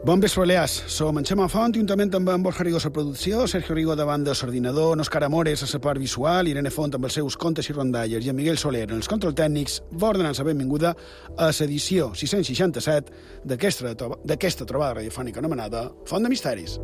Bon vespre, Balears. Som en Xema Font, juntament amb en Borja Rigo a la producció, Sergio Rigo davant de l'ordinador, Òscar Amores a la part visual, Irene Font amb els seus contes i rondalles i en Miguel Soler en els control tècnics, vos donant la benvinguda a l'edició 667 d'aquesta trobada radiofònica anomenada Font de Misteris.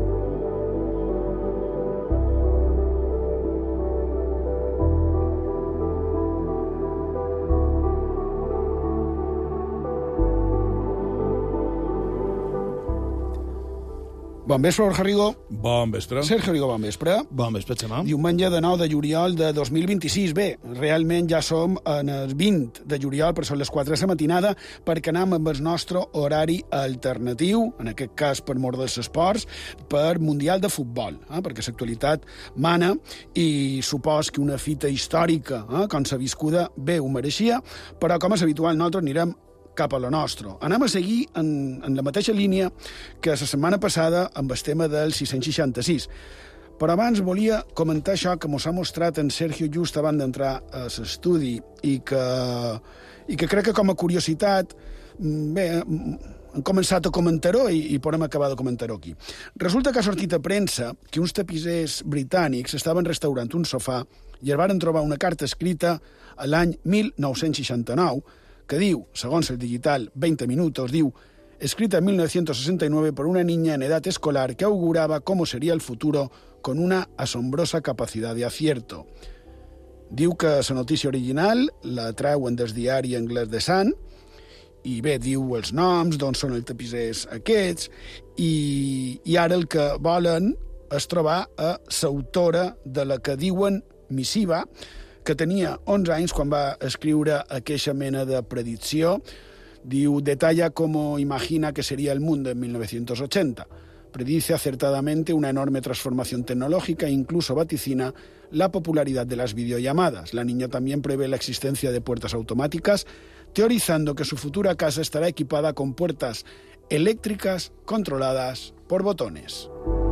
Bon vespre, Borja Rigo. Bon vespre. Sergio Rigo, bon vespre. Bon vespre, Xema. Diumenge de 9 de juliol de 2026. Bé, realment ja som en el 20 de juliol, però són les 4 de la matinada, perquè anem amb el nostre horari alternatiu, en aquest cas per mort dels esports, per Mundial de Futbol, perquè l'actualitat mana i supos que una fita històrica, com s'ha viscuda, bé ho mereixia, però com és habitual nosaltres anirem cap a la nostra. Anem a seguir en la mateixa línia que la setmana passada amb el tema del 666. Però abans volia comentar això que mos ha mostrat en Sergio just abans d'entrar a l'estudi i que crec que com a curiositat bé, hem començat a comentar-ho i podem acabar de comentar-ho aquí. Resulta que ha sortit a premsa que uns tapissers britànics estaven restaurant un sofà i es varen trobar una carta escrita a l'any 1969 que diu, segons el digital 20 minutos, diu, escrita en 1969 por una niña en edad escolar que auguraba cómo sería el futuro con una asombrosa capacidad de acierto. Diu que la notícia original la treuen del diari anglès The Sun i bé, diu els noms, d'on són els tapissers aquests, i ara el que volen és trobar a l'autora de la que diuen missiva, que tenia 11 anys quan va escriure aquesta mena de predicció. Diu, detalla cómo imagina que sería el mundo en 1980. Predice acertadamente una enorme transformación tecnológica e incluso vaticina la popularidad de las videollamadas. La niña también prevé la existencia de puertas automáticas, teorizando que su futura casa estará equipada con puertas eléctricas controladas por botones.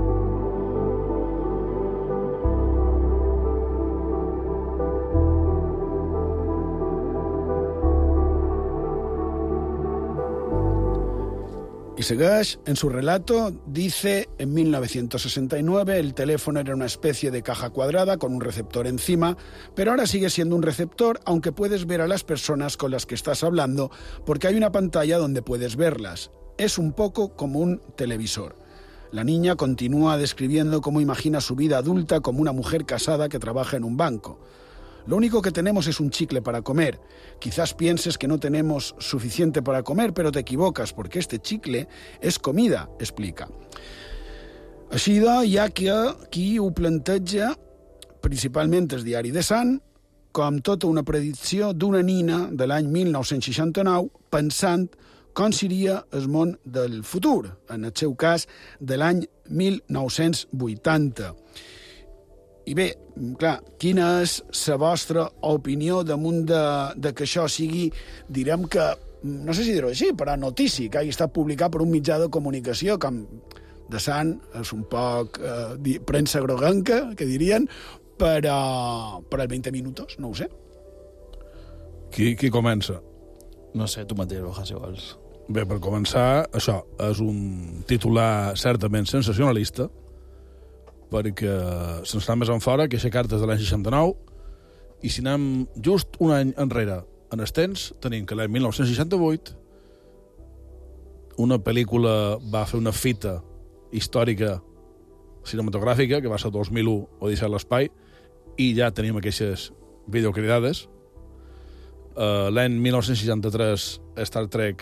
Y segueix, en su relato, dice, en 1969 el teléfono era una especie de caja cuadrada con un receptor encima, pero ahora sigue siendo un receptor, aunque puedes ver a las personas con las que estás hablando, porque hay una pantalla donde puedes verlas. Es un poco como un televisor. La niña continúa describiendo cómo imagina su vida adulta como una mujer casada que trabaja en un banco. Lo único que tenemos es un chicle para comer. Quizás pienses que no tenemos suficiente para comer, pero te equivocas, porque este chicle és comida, explica. Així doncs, hi ha qui ho planteja, principalment el diari The Sun, com tota una predicció d'una nina de l'any 1969, pensant com seria el món del futur, en el seu cas, de l'any 1980. I bé, clar, quina és la vostra opinió damunt de que això sigui, direm que, no sé si dir-ho així, però notícia, que hagi estat publicat per un mitjà de comunicació com The Sun, és un poc premsa groguenca, que dirien, però per als 20 minuts, no ho sé. Qui comença? No sé, tu mateix, Borja, si vols. Bé, per començar, això és un titular certament sensacionalista, perquè se'ns està més en fora que aquesta carta és de l'any 69, i si anem just un any enrere en els temps, tenim que l'any 1968 una pel·lícula va fer una fita històrica cinematogràfica, que va ser 2001 Odissea a l'espai, i ja tenim aquestes videocridades. L'any 1963 Star Trek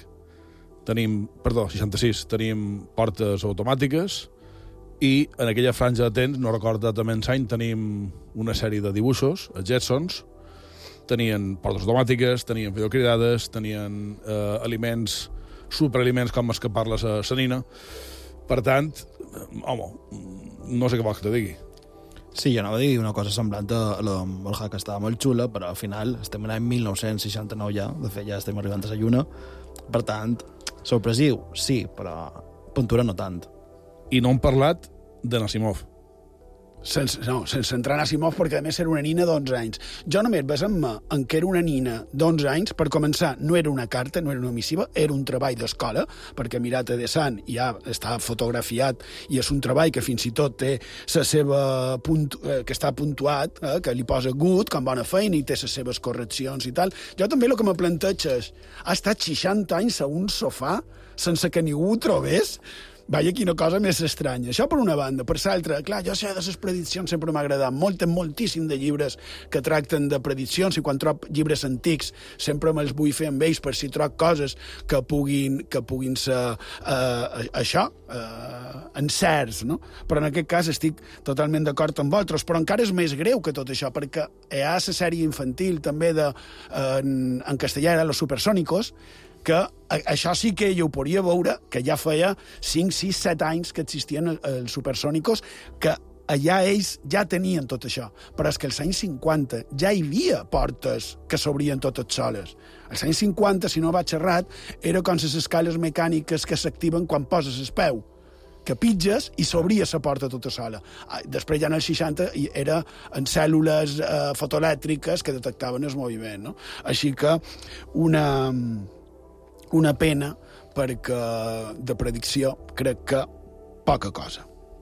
66 tenim portes automàtiques, i en aquella franja de temps, no recordo exactament l'any, tenim una sèrie de dibuixos, els Jetsons, tenien portes automàtiques, tenien videocridades, tenien aliments, superaliments com els que parla la nina. Per tant, home, no sé què vols que te digui. Sí, jo anava a dir una cosa semblant a la Borja, que estava molt xula, però al final estem en l'any 1969 ja, de fet ja estem arribant a la lluna, per tant, sorpresiu, sí, però puntura no tant. I no hem parlat de Nasimov. sense entrar en Asimov, perquè a més era una nina d'11 anys. Jo només basant-me en que era una nina d'11 anys, per començar, no era una carta, no era una missiva, era un treball d'escola, perquè Mirate de Sant ja està fotografiat i és un treball que fins i tot té la seva que està puntuat, que li posa good, com bona feina, i té les seves correccions i tal. Jo també el que me planteja és, ha estat 60 anys a un sofà sense que ningú ho trobés? Vaja, quina cosa més estranya. Això per una banda. Per l'altra, clar, jo sé de les prediccions, sempre m'ha agradat moltíssim de llibres que tracten de prediccions, i quan trob llibres antics sempre me'ls vull fer amb ells per si trob coses que puguin ser encerts, no? Però en aquest cas estic totalment d'acord amb vosaltres, però encara és més greu que tot això, perquè hi ha la sèrie infantil també en castellà era Los Supersónicos, que això sí que jo ho podria veure, que ja feia 5, 6, 7 anys que existien els Supersónicos, que allà ells ja tenien tot això. Però és que als anys 50 ja hi havia portes que s'obrien totes soles. Als anys 50, si no vaig errat, era com les escales mecàniques que s'activen quan poses el peu, que pitges i s'obria la porta tota sola. Després ja en els 60 era en cèl·lules fotoelèctriques que detectaven el moviment, no? Així que una pena, perquè de predicció crec que poca cosa.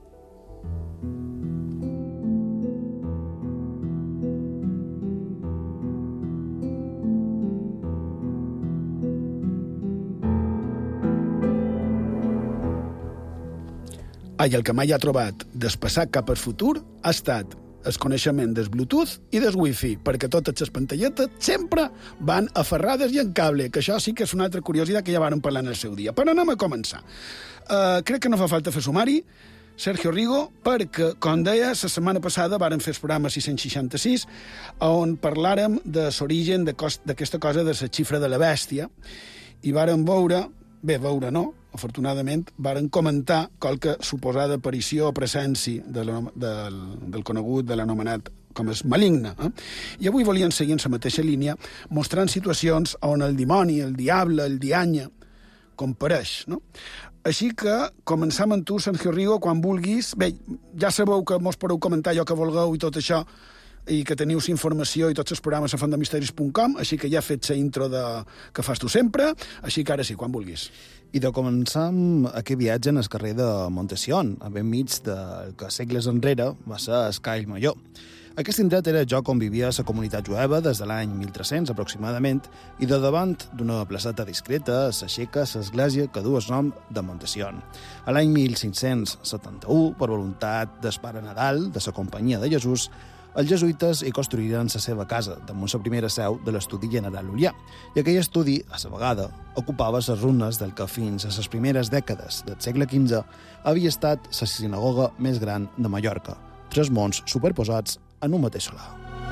El que mai ha trobat del passat cap al futur ha estat el coneixement del Bluetooth i del Wi-Fi, perquè totes les pantalletes sempre van aferrades i en cable, que això sí que és una altra curiositat que ja vàrem parlar en el seu dia. Però anem a començar. Crec que no fa falta fer sumari, Sergio Rigo, perquè, com deia, la setmana passada vàrem fer el programa 666, on parlàrem de l'origen d'aquesta cosa de la xifra de la bèstia, i vàrem veure no, afortunadament, varen comentar qualque suposada aparició o presència del conegut, de l'anomenat com és maligne. I avui volien seguir en la mateixa línia, mostrant situacions on el dimoni, el diable, el dianya, compareix, no? Així que començam amb tu, Sergio Rigo, quan vulguis. Bé, ja sabeu que mos podeu comentar allò que vulgueu i tot això, i que teniu informació i tots els programes a fondemisteris.com, així que ja he fet la intro que fas tu sempre, així que ara sí, quan vulguis. I de començar amb aquest viatge en el carrer de Montession, a ben mig del que segles enrere va ser Escall Major. Aquest indret era el lloc on vivia la comunitat jueva des de l'any 1300 aproximadament, i de davant d'una placeta discreta s'aixeca l'església que du el nom de Montession. A l'any 1571, per voluntat del pare Nadal, de la Companyia de Jesús, els jesuïtes hi construïren la seva casa, damunt la primera seu de l'Estudi General Ulià, i aquell estudi, a la vegada, ocupava les runes del que fins a les primeres dècades del segle XV havia estat la sinagoga més gran de Mallorca, 3 mons superposats en un mateix solar.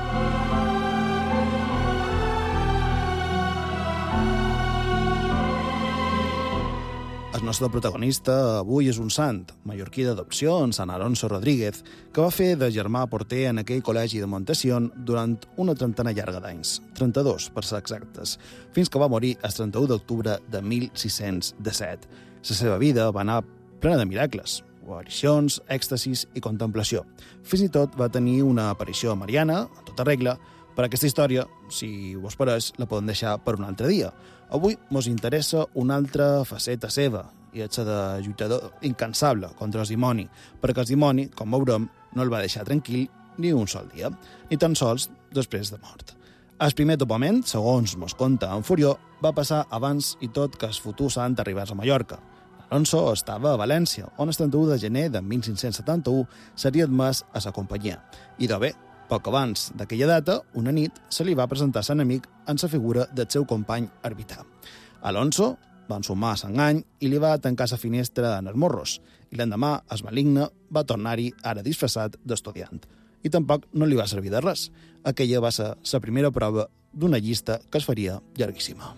El nostre protagonista avui és un sant, mallorquí d'adopció, en Sant Alonso Rodríguez, que va fer de germà porter en aquell col·legi de Montession durant una trentena llarga d'anys, 32 per ser exactes, fins que va morir el 31 d'octubre de 1617. La seva vida va anar plena de miracles, aparicions, èxtasis i contemplació. Fins i tot va tenir una aparició mariana, en tota regla. Per aquesta història, si vos pareix, la podem deixar per un altre dia. Avui mos interessa una altra faceta seva, i és la de lluitador incansable contra el dimoni, perquè el dimoni, com veurem, no el va deixar tranquil ni un sol dia, ni tan sols després de mort. El primer topament, segons mos conta en Furió, va passar abans i tot que el futur sant arribés a Mallorca. Alonso estava a València, on el 31 de gener de 1571 seria admès a la companyia. I de bé, poc abans d'aquella data, una nit, se li va presentar a l'enemic en la figura del seu company arbitrar. Alonso va ensumar l'engany i li va tancar la finestra en els morros, i l'endemà el maligne va tornar-hi ara disfressat d'estudiant. I tampoc no li va servir de res. Aquella va ser la primera prova d'una llista que es faria llarguíssima.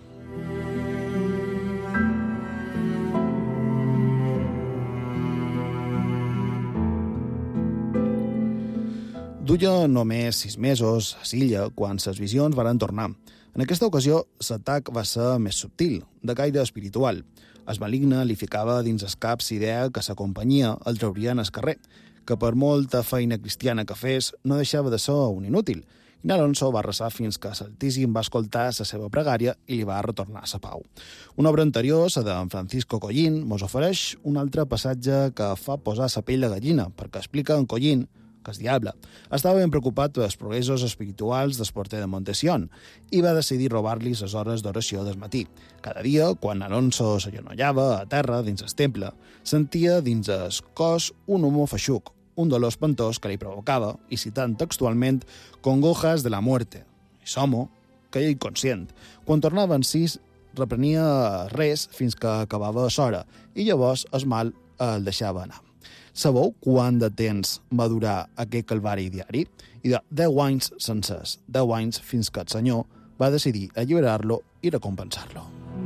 Duia només 6 mesos a l'illa quan les visions varen tornar. En aquesta ocasió, l'atac va ser més subtil, de caire espiritual. El maligne li ficava dins els caps idea que la companyia el trauria en el carrer, que per molta feina cristiana que fes no deixava de ser un inútil. I Alonso va resar fins que l'Altíssim va escoltar la seva pregària i li va retornar la pau. Una obra anterior, la de Francisco Collín, mos ofereix un altre passatge que fa posar la pell de gallina, perquè explica en Collín que el diable estava ben preocupat pels progressos espirituals del porter de Montesión i va decidir robar-li les hores d'oració del matí. Cada dia, quan Alonso s'agenollava a terra dins el temple, sentia dins el cos un humor feixuc, un dolor espantós que li provocava, i citant textualment, «congojas de la muerte». I Somo queia inconscient. Quan tornava en si, reprenia res fins que acabava l'hora, i llavors el mal el deixava anar. Sabeu quant de temps va durar aquest calvari diari? I de 10 anys sencers, 10 anys fins que el senyor va decidir alliberar-lo i recompensar-lo.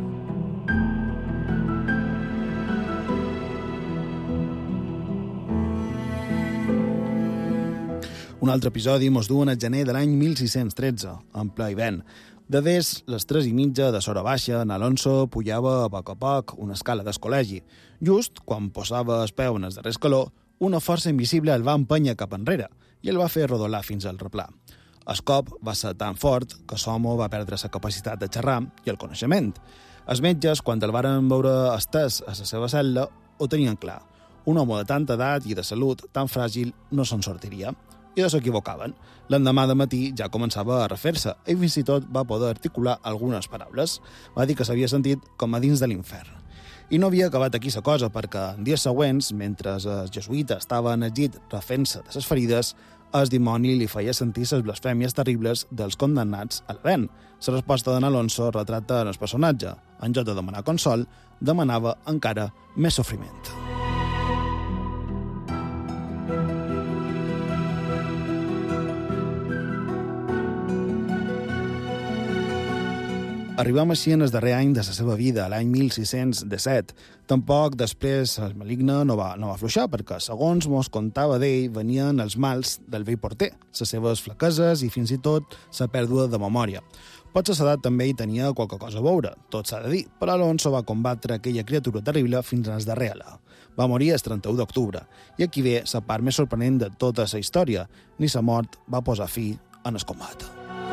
Un altre episodi mos duen al gener de l'any 1613, en ple hivern. De des les 3:30 de l'hora baixa, en Alonso pujava a poc una escala del col·legi. Just quan posava el peu en el darrer escaló, una força invisible el va empènyer cap enrere i el va fer rodolar fins al replà. El cop va ser tan fort que Somo va perdre la capacitat de xerrar i el coneixement. Els metges, quan el varen veure estès a la seva cel·la, ho tenien clar. Un home de tanta edat i de salut tan fràgil no se'n sortiria. I no s'equivocaven. L'endemà de matí ja començava a refer-se i fins i tot va poder articular algunes paraules. Va dir que s'havia sentit com a dins de l'infern. I no havia acabat aquí la cosa, perquè en dies següents, mentre els jesuïtes estaven al llit refent-se de les ferides, el dimoni li feia sentir les blasfèmies terribles dels condemnats a l'avent. La resposta d'en Alonso retrata en el personatge. En lloc de demanar consol, demanava encara més sofriment. Arribam així en el darrer any de la seva vida, l'any 1617. Tampoc després el maligne no va afluixar, perquè, segons mos contava d'ell, venien els mals del vell porter, les seves flaqueses i fins i tot la pèrdua de memòria. Potser l'edat també hi tenia qualque cosa a veure, tot s'ha de dir, però Alonso va combatre aquella criatura terrible fins al darrer alè. Va morir el 31 d'octubre, i aquí ve la part més sorprenent de tota la història. Ni la mort va posar fi en el combat.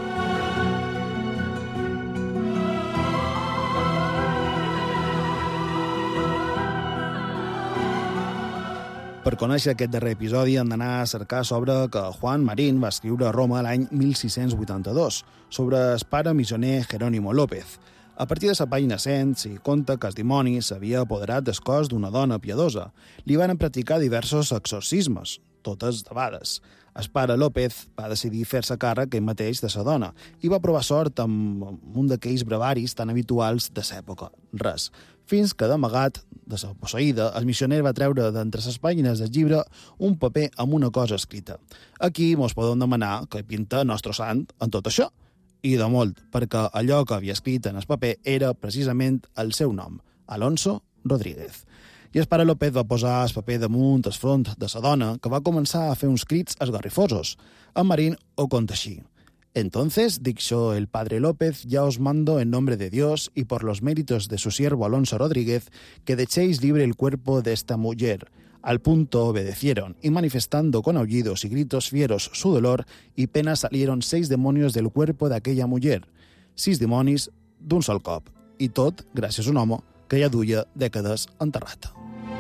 Per conèixer aquest darrer episodi hem d'anar a cercar l'obra que Juan Marín va escriure a Roma l'any 1682, sobre el pare missioner Jerónimo López. A partir de la pàgina 100 s'hi conta que el dimoni s'havia apoderat del cos d'una dona piadosa. Li van practicar diversos exorcismes, totes debades. El pare López va decidir fer-se càrrec ell mateix de la dona i va provar sort amb un d'aquells brevaris tan habituals de l'època. Res. Fins que, d'amagat, de la posseïda, el missioner va treure d'entre les pàgines del llibre un paper amb una cosa escrita. Aquí mos podem demanar que pinta nostre sant en tot això. I de molt, perquè allò que havia escrit en el paper era precisament el seu nom, Alonso Rodríguez. I el pare López va posar el paper damunt el front de la dona, que va començar a fer uns crits esgarrifosos. En Marín ho conta així. Entonces, dijo el padre López, ya os mando en nombre de Dios y por los méritos de su siervo Alonso Rodríguez, que dejéis libre el cuerpo de esta mujer. Al punto obedecieron, y manifestando con aullidos y gritos fieros su dolor y pena salieron 6 demonios del cuerpo de aquella mujer. 6 dimonis d'un sol cop, i tot gràcies a un home que ja duia dècades enterrat.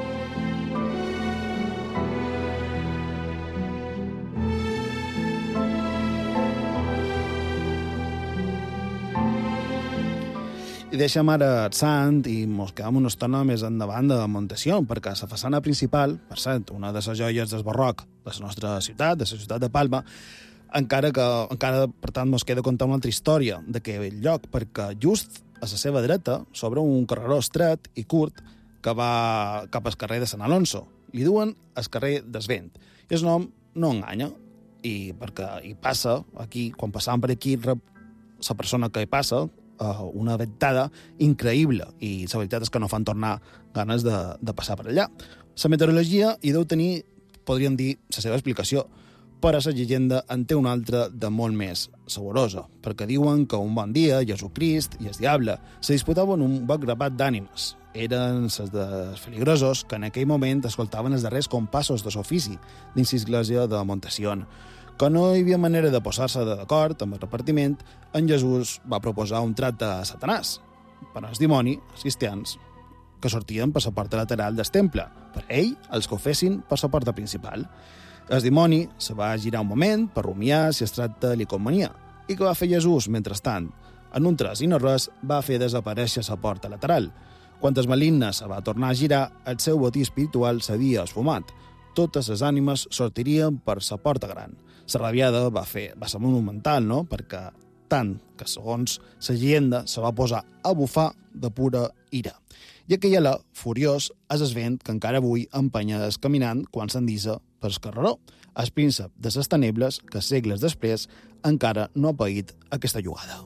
I deixem ara el sant i mos quedem una estona més endavant de Montesión, perquè la façana principal, per cert, una de les joies del barroc de la nostra ciutat, de la ciutat de Palma, encara, per tant, mos queda contar una altra història d'aquell lloc, perquè just a la seva dreta s'obre un carreró estret i curt que va cap al carrer de Sant Alonso. Li duen el carrer del Vent. I el nom no enganya, i perquè hi passa, aquí, quan passàvem per aquí, la persona que hi passa una ventada increïble, i la veritat és que no fan tornar ganes de passar per allà. La meteorologia hi deu tenir, podríem dir, la seva explicació, però la llegenda en té una altra de molt més saborosa, perquè diuen que un bon dia Jesucrist i el diable se disputaven un boc grapat d'ànimes, eren les dels feligresos que en aquell moment escoltaven els darrers compassos de l'ofici dins l'església de Montación. Que no hi havia manera de posar-se d'acord amb el repartiment, en Jesús va proposar un tracte a Satanàs, per als dimoni, els cristians, que sortien per la porta lateral del temple, per ell, els que ho fessin per la porta principal. El dimoni se va girar un moment per rumiar si es tracte li convenia. I què va fer Jesús, mentrestant? En un tros i no res, va fer desaparèixer la porta lateral. Quan el maligne se va tornar a girar, el seu botí espiritual s'havia esfumat. Totes les ànimes sortirien per la porta gran. La rabiada va ser monumental, no?, perquè tant que, segons la llegenda, se va posar a bufar de pura ira. I aquell alè, furiós, és el vent que encara avui empenya el caminant quan s'endisa per el carreró, el príncep de les tenebles que segles després encara no ha paït aquesta jugada.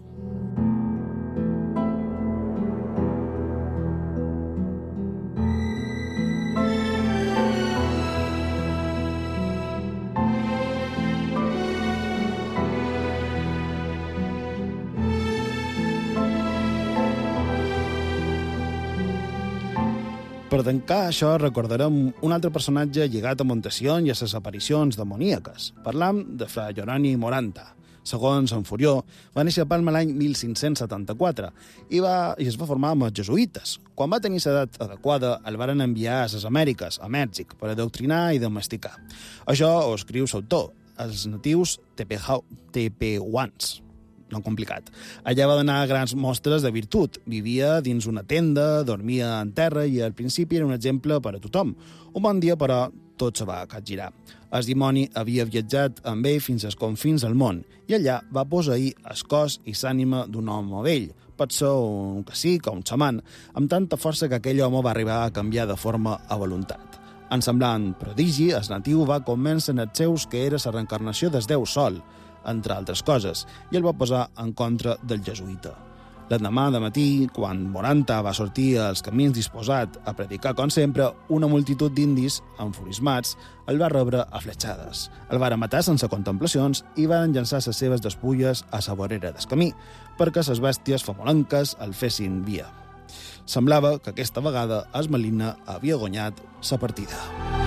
Per tancar això, recordarem un altre personatge lligat a Montación i a les aparicions demoníaques. Parlam de Fra Jeroni Moranta. Segons en Furió, va néixer a Palma l'any 1574 i es va formar amb els jesuïtes. Quan va tenir l'edat adequada, el varen enviar a les Amèriques, a Mèxic, per adoctrinar i domesticar. Això ho escriu l'autor, els natius tepehuans. No complicat. Allà va donar grans mostres de virtut. Vivia dins una tenda, dormia en terra i al principi era un exemple per a tothom. Un bon dia, però, tot se va capgirar. El dimoni havia viatjat amb ell fins als confins del món i allà va posseir el cos i l'ànima d'un home vell. Pot ser un cacic o un xaman, amb tanta força que aquell home va arribar a canviar de forma a voluntat. En semblant prodigi, el natiu va convèncer els seus que era la reencarnació del Déu Sol, entre altres coses, i el va posar en contra del jesuïta. L'endemà de matí, quan Moranta va sortir als camins disposat a predicar com sempre, una multitud d'indis, enfurismats, el va rebre a fletxades. El varen matar sense contemplacions i van llançar les seves despulles a la vorera del camí, perquè les bèsties famolenques el fessin via. Semblava que aquesta vegada el maligne havia guanyat la partida.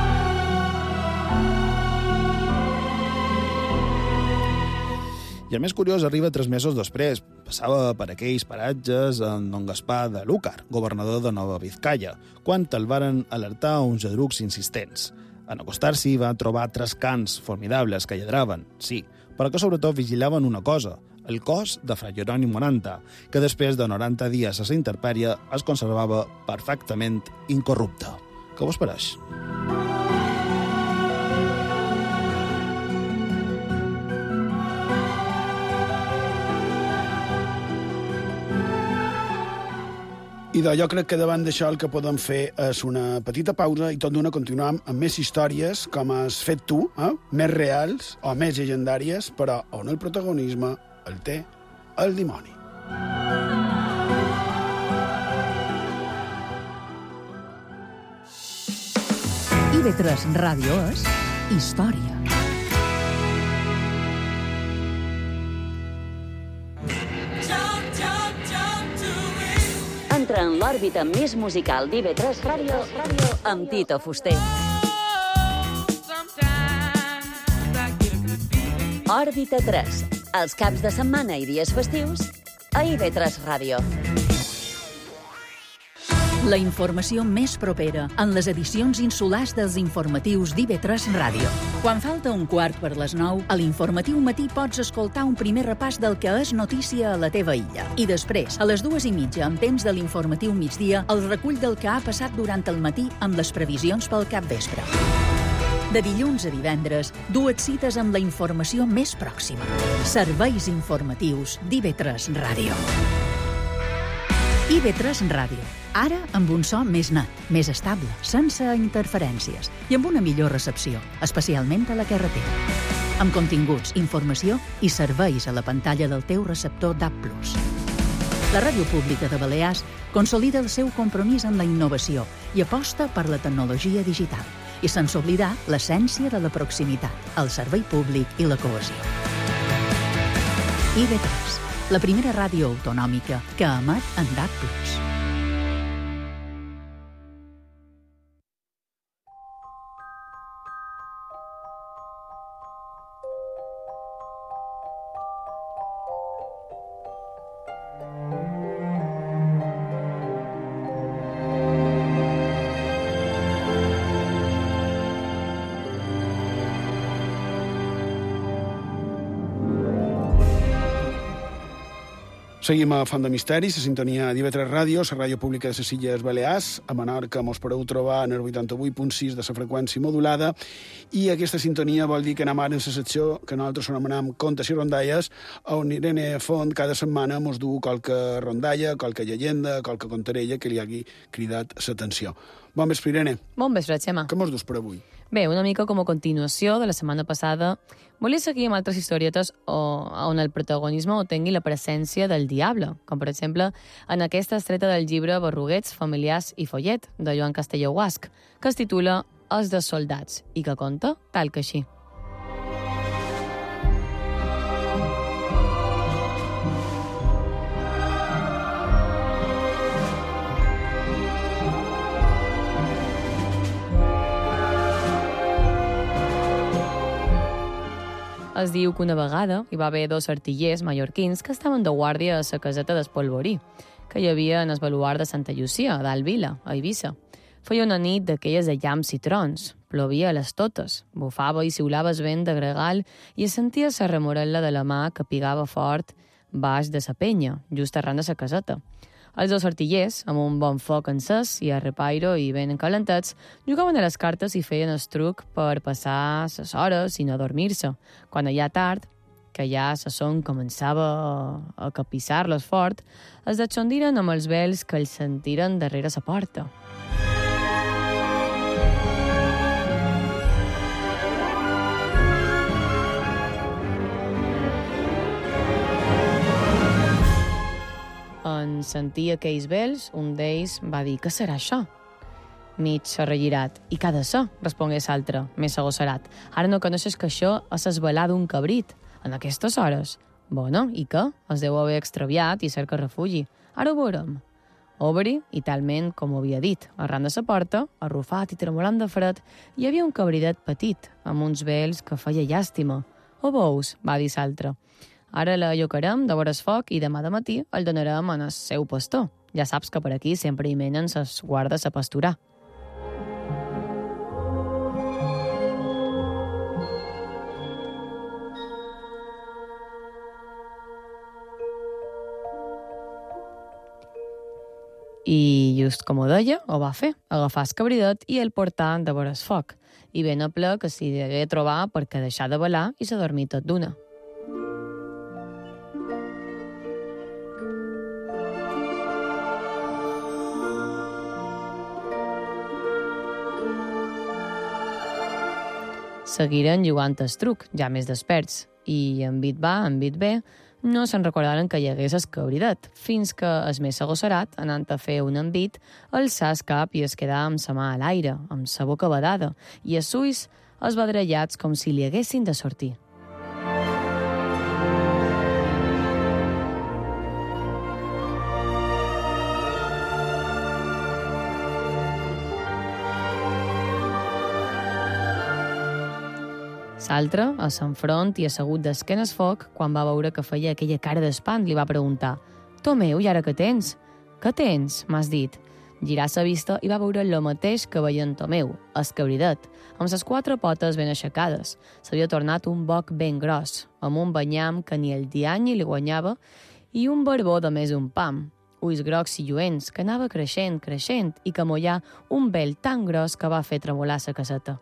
I el més curiós arriba 3 mesos després. Passava per aquells paratges en Don Gaspar de Lúcar, governador de Nova Vizcaya, quan el varen alertar uns lladrucs insistents. En acostar-s'hi va trobar 3 cans formidables que lladraven, sí, però que sobretot vigilaven una cosa, el cos de Fra Jeroni Moranta, que després de 90 dies a la intempèrie es conservava perfectament incorrupte. Què vos pareix? I jo crec que davant d'això el que podem fer és una petita pausa i tot d'una continuam amb més històries com has fet tu, més reals o més llegendàries, però on el protagonisme el té el dimoni. IB3 Ràdio és història. Entra en l'òrbita més musical d'IB3 Ràdio amb Tito Fuster. Òrbita 3, els caps de setmana i dies festius a IB3 Ràdio. La informació més propera en les edicions insulars dels informatius d'IB3 Ràdio. Quan falta 9:15, a l'informatiu matí pots escoltar un primer repàs del que és notícia a la teva illa. I després, a les 2:30, en temps de l'informatiu migdia, el recull del que ha passat durant el matí amb les previsions pel capvespre. De dilluns a divendres, dues cites amb la informació més pròxima. Serveis informatius d'IB3 Ràdio. IB3 Ràdio. Ara amb un so més net, més estable, sense interferències i amb una millor recepció, especialment a la carretera. Amb continguts, informació i serveis a la pantalla del teu receptor DAB+. La Ràdio Pública de Balears consolida el seu compromís amb la innovació i aposta per la tecnologia digital, i sense oblidar l'essència de la proximitat, el servei públic i la cohesió. IB3, la primera ràdio autonòmica que emet en DAB+. Seguim a Font de Misteri, la sintonia d'IV3 Ràdio, la ràdio pública de les Illes Balears. A Menorca mos podeu trobar en el 88.6 de la freqüència modulada, i aquesta sintonia vol dir que anem ara en la secció que nosaltres anomenem Contes i Rondalles, on Irene Font cada setmana mos du qualque rondalla, qualque llegenda, qualque contarella que li hagi cridat l'atenció. Bon vespre, Irene. Bon vespre, Xema. Què mos dus per avui? Bé, una mica com a continuació de la setmana passada, volia seguir amb altres historietes on el protagonisme o tingui la presència del diable, com per exemple en aquesta estreta del llibre Berruguets, familiars i follet, de Joan Castelló Guasc, que es titula Els de soldats, i que conta tal que així. Es diu que una vegada hi va haver dos artillers mallorquins que estaven de guàrdia a la caseta d'Espolvorí, que hi havia en el baluart de Santa Llucia, a dalt Vila, a Eivissa. Feia una nit d'aquelles de llamps i trons, plovia a les totes, bufava i xiulava el vent de gregal i es sentia la remorel·la de la mà que pigava fort baix de la penya, just arran de la caseta. Els dos artillers, amb un bon foc encès i a repairo i ben encalentats, jugaven a les cartes i feien el truc per passar les hores i no dormir-se. Quan allà tard, que ja la son començava a capissar-los fort, es desxondiren amb els vels que els sentiren darrere la porta. En sentir aquells vels, un d'ells va dir: «Què serà això?» Mig arregirat. «I què ha de ser?», respongué l'altre, més agosserat. «Ara no coneixes que això és esvelar d'un cabrit, en aquestes hores?» «Bueno, i què? Es deu haver extraviat i cerca refugi. Ara ho veurem». Obri, i talment com ho havia dit, arran de la porta, arrufat i tremolant de fred, hi havia un cabridet petit, amb uns vels que feia llàstima. «Ho veus?», va dir l'altre. «Ara l'allocarem de vora el foc i demà de matí el donarem en el seu pastor. Ja saps que per aquí sempre hi menen ses guardes a pasturar». I just com ho deia, ho va fer, agafar el cabridet i el portar de vora el foc, i ben a ple que s'hi degué trobar perquè deixar de velar i s'adormir tot d'una. Seguiren jugant el truc, ja més desperts, i en bit va, en bit bé, no se'n recordaren que hi hagués el cabridet, fins que el més agosserat, anant a fer un envit, alçà el cap i es quedà amb la mà a l'aire, amb la boca badada, i els ulls esbadrellats com si li haguessin de sortir. L'altre, a l'enfront i assegut d'esquena al foc, quan va veure que feia aquella cara d'espant, li va preguntar: «Tomeu, i ara què tens?» «Què tens?», m'has dit. Girà la vista i va veure el mateix que veia en Tomeu, el cabridet, amb les quatre potes ben aixecades. S'havia tornat un boc ben gros, amb un banyam que ni el diany li guanyava i un barbó de més un pam, ulls grocs i lluents, que anava creixent, i que mollà un vel tan gros que va fer tremolar la caseta.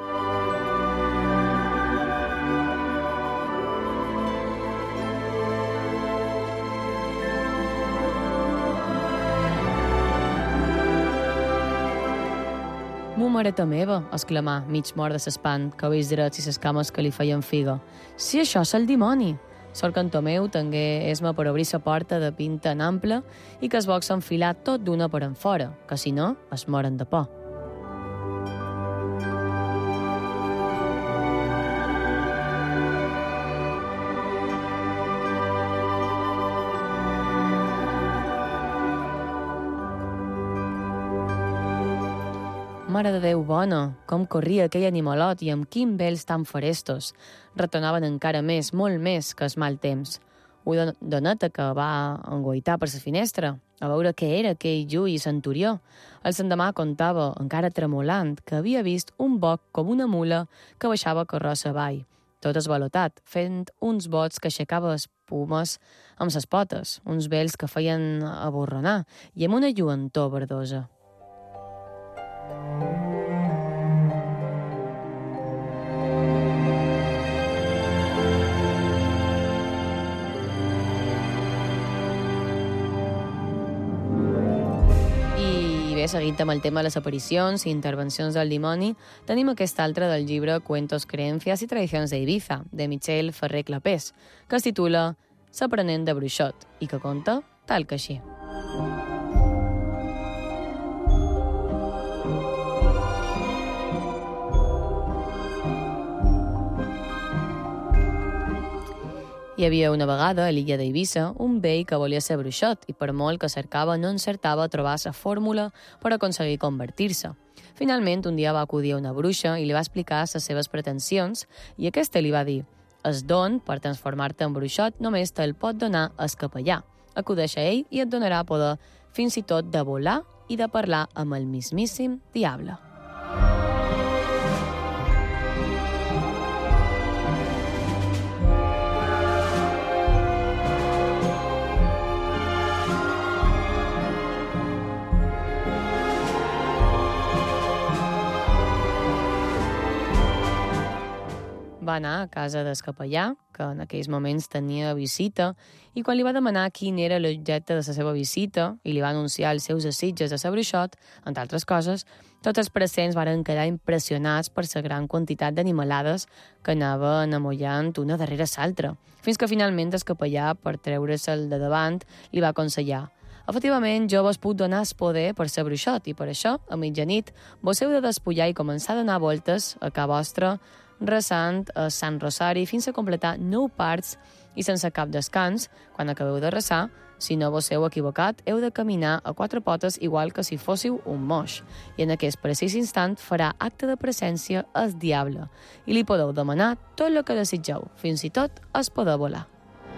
«Mareta meva», exclamà, mig mort de l'espant, cabells drets i les cames que li feien figa. «Si això és el dimoni!» Sort que en Tomeu tingué esma per obrir la porta de pinta en ample i que es boc s'enfilar tot d'una per en fora, que si no es moren de por. Mare de Déu bona, com corria aquell animalot i amb quin vels tan forestos. Retonaven encara més, molt més, que el mal temps. Una doneta que va enguaitar per la finestra, a veure què era aquell llull i centurió. El sendemà contava, encara tremolant, que havia vist un boc com una mula que baixava carrossa avall. tot esvalotat, fent uns bots que aixecava espumes amb ses potes, uns vells que feien aborronar i amb una lluentor verdosa. Seguint amb el tema de les aparicions i intervencions del dimoni, tenim aquest altre del llibre Cuentos, creencias y tradiciones de Ibiza, de Michel Ferrer Clapés, que es titula S'aprenent de Bruixot, i que conta tal que així. Hi havia una vegada a l'illa d'Eivissa un vell que volia ser bruixot i per molt que cercava no encertava a trobar la fórmula per aconseguir convertir-se. Finalment, un dia va acudir a una bruixa i li va explicar les seves pretensions i aquesta li va dir: «El don per transformar-te en bruixot només te'l pot donar el capellà. Acudeix a ell i et donarà poder fins i tot de volar i de parlar amb el mismíssim diable». Va anar a casa del capellà, que en aquells moments tenia visita, i quan li va demanar quin era l'objecte de la seva visita i li va anunciar els seus desitjos de ser bruixot, entre altres coses, tots els presents varen quedar impressionats per la gran quantitat d'animalades que anaven amollant una darrere l'altra, fins que finalment el capellà, per treure-se'l de davant, li va aconsellar: «Efectivament, jo vos puc donar el poder per ser bruixot i per això, a mitjanit, vos heu de despullar i començar a donar voltes a ca vostre resant a Sant Rosari fins a completar 9 parts i sense cap descans. Quan acabeu de resar, si no vos heu equivocat, heu de caminar a 4 potes igual que si fóssiu un moix. I en aquest precís instant farà acte de presència el diable i li podeu demanar tot el que desitgeu, fins i tot es poder volar.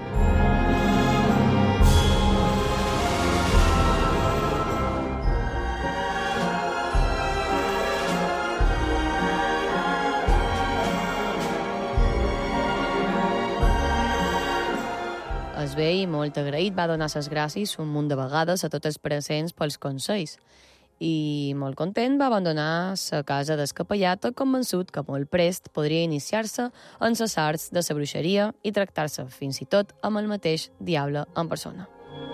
El vell, molt agraït, va donar les gràcies un munt de vegades a tots els presents pels consells i, molt content, va abandonar la casa del capellà tot convençut que molt prest podria iniciar-se en les arts de la bruixeria i tractar-se fins i tot amb el mateix diable en persona.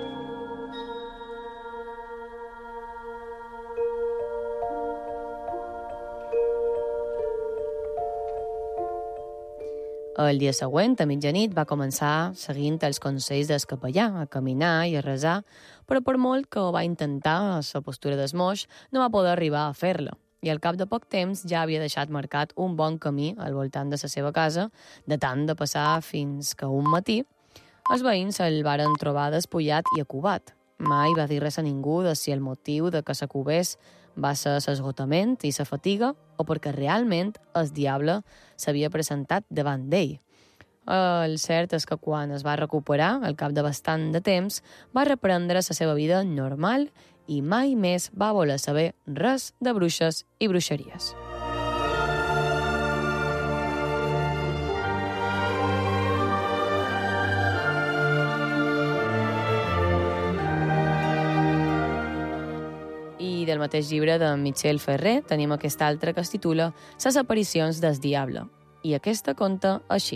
El dia següent, a mitjanit, va començar seguint els consells del capellà, a caminar i a resar, però per molt que ho va intentar a la postura del moix, no va poder arribar a fer-la. I al cap de poc temps ja havia deixat marcat un bon camí al voltant de la seva casa, de tant de passar fins que un matí els veïns se'l varen trobar despullat i acubat. Mai va dir res a ningú de si el motiu de que s'acubés va ser l'esgotament i la fatiga o perquè realment el diable s'havia presentat davant d'ell. El cert és que quan es va recuperar, al cap de bastant de temps, va reprendre la seva vida normal i mai més va voler saber res de bruixes i bruixeries. I del mateix llibre de Michel Ferrer tenim aquest altre que es titula Les aparicions del diable. I aquesta conta així.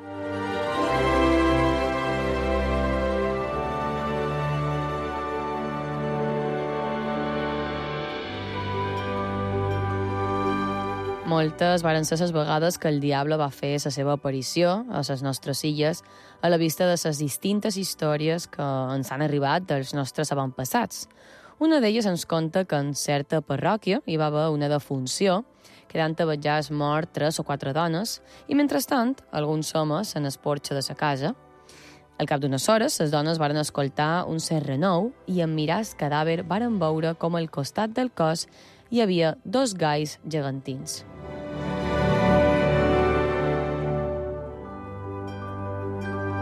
Moltes varen ser les vegades que el diable va fer la seva aparició a les nostres illes a la vista de les distintes històries que ens han arribat dels nostres avantpassats. Una d'elles ens conta que en certa parròquia hi va haver una defunció, quedant a vetllar es mort 3 o 4 dones, i mentrestant, alguns homes en el porxe de sa casa. Al cap d'unes hores, les dones varen escoltar un serrenou i en mirar el cadàver varen veure com al costat del cos hi havia 2 gais gegantins.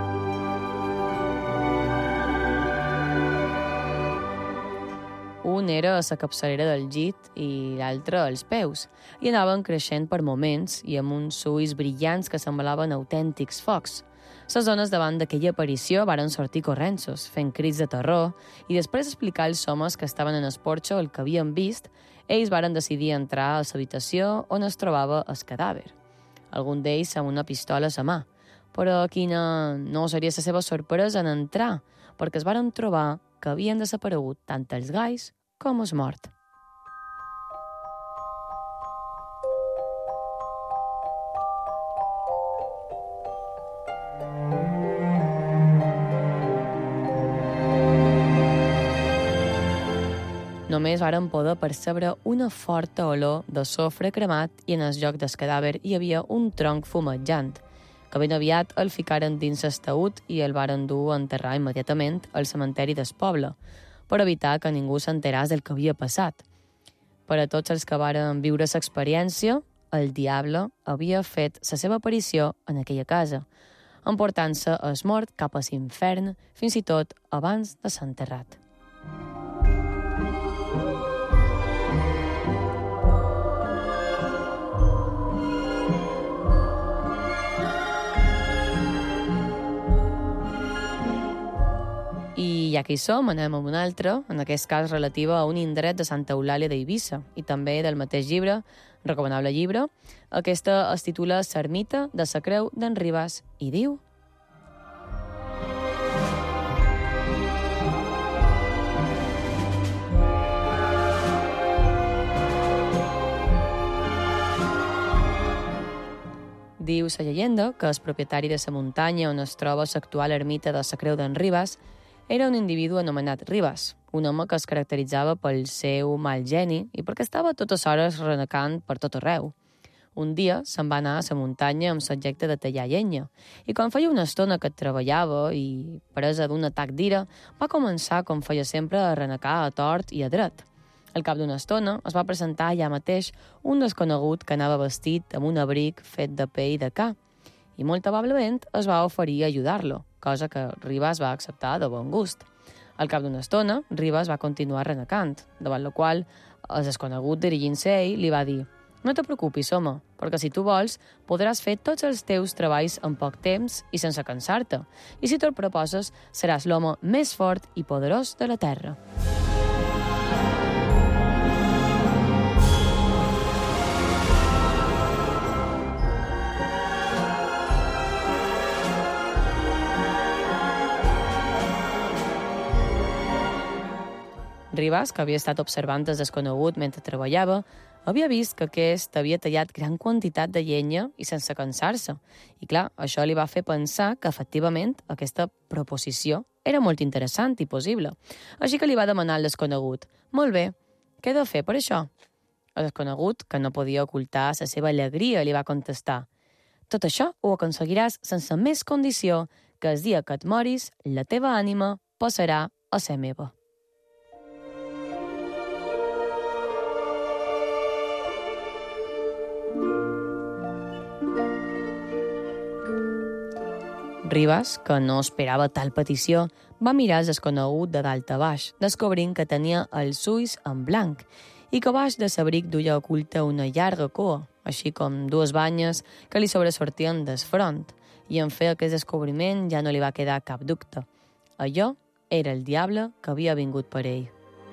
Un era a la capçalera del llit i l'altra als peus, i anaven creixent per moments i amb uns ulls brillants que semblaven autèntics focs. Les dones davant d'aquella aparició varen sortir correnços, fent crits de terror, i després d'explicar als homes que estaven en el porxo el que havien vist, ells varen decidir entrar a l'habitació on es trobava el cadàver. Algun d'ells amb una pistola a la mà, però quina no seria la seva sorpresa en entrar, perquè es varen trobar que havien desaparegut tant els gais com el mort. Només varen poder percebre una forta olor de sofre cremat i en el lloc del cadàver hi havia un tronc fumejant, que ben aviat el ficaren dins l'estaüt i el varen dur a enterrar immediatament al cementeri del poble, per evitar que ningú s'enteràs del que havia passat. Per a tots els que varen viure l'experiència, el diable havia fet la seva aparició en aquella casa, emportant-se el mort cap a l'infern fins i tot abans de ser enterrat. I ja que hi som, anem a un altre, en aquest cas relativa a un indret de Santa Eulàlia d'Eivissa, i també del mateix llibre, recomanable llibre. Aquesta es titula L'ermita de la Creu d'en Ribàs i diu: Diu la llegenda que el propietari de la muntanya on es troba l'actual ermita de la Creu d'en Ribàs era un individu anomenat Ribàs, un home que es caracteritzava pel seu mal geni i perquè estava a totes hores renecant per tot arreu. Un dia se'n va anar a la muntanya amb l'objecte de tallar llenya i quan feia una estona que treballava i, presa d'un atac d'ira, va començar, com feia sempre, a renecar a tort i a dret. Al cap d'una estona es va presentar allà mateix un desconegut que anava vestit amb un abric fet de pell de ca i molt amablement es va oferir a ajudar-lo, cosa que Ribàs va acceptar de bon gust. Al cap d'una estona, Ribàs va continuar renecant, davant la qual el desconegut, dirigint-se a ell, li va dir: «No te preocupis, home, perquè si tu vols, podràs fer tots els teus treballs en poc temps i sense cansar-te, i si te'l proposes, seràs l'home més fort i poderós de la terra». Ribàs, que havia estat observant el desconegut mentre treballava, havia vist que aquest havia tallat gran quantitat de llenya i sense cansar-se. I clar, això li va fer pensar que efectivament aquesta proposició era molt interessant i possible. Així que li va demanar al desconegut: «Molt bé, què he de fer per això?» El desconegut, que no podia ocultar la seva alegria, li va contestar: «Tot això ho aconseguiràs sense més condició que el dia que et moris, la teva ànima passarà a ser meva». Ribàs, que no esperava tal petició, va mirar el desconegut de dalt a baix, descobrint que tenia els ulls en blanc i que baix de l'abric duia oculta una llarga cua, així com dues banyes que li sobresortien del front, i en fer aquest descobriment ja no li va quedar cap dubte. Allò era el diable que havia vingut per ell.